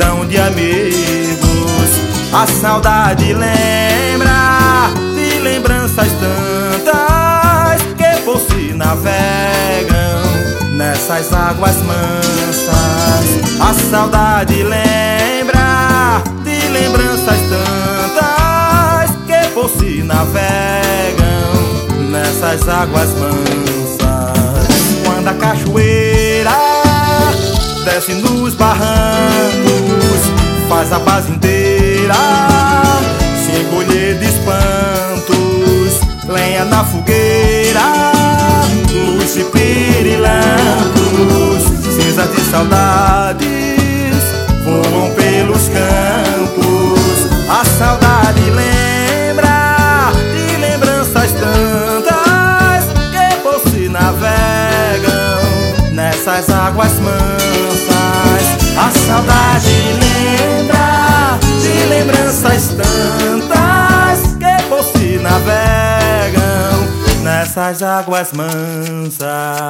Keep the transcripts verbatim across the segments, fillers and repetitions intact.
multidão de amigos. A saudade lembra de lembranças tantas que por si navegam nessas águas mansas. A saudade lembra de lembranças tantas que por si navegam nessas águas mansas. Quando a cachoeira desce nos barrancos, faz a base inteira se encolher de espantos. Lenha na fogueira, luz e pirilampos, cinzas de saudades voam pelos campos. A saudade lembra de lembranças tantas que por si navegam nessas águas mansas. A saudade lembra de lembranças tantas que por si navegam nessas águas mansas.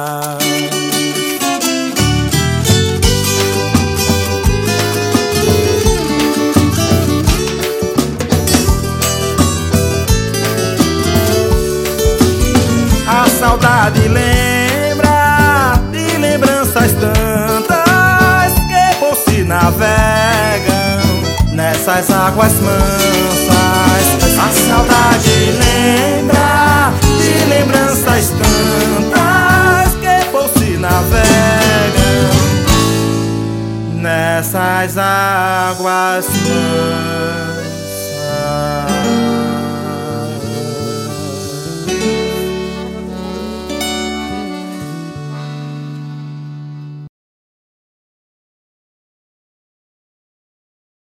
A saudade lembra de lembranças tantas que por si navegam nessas águas mansas. A saudade lembra de lembranças tantas que por si navegam nessas águas mansas.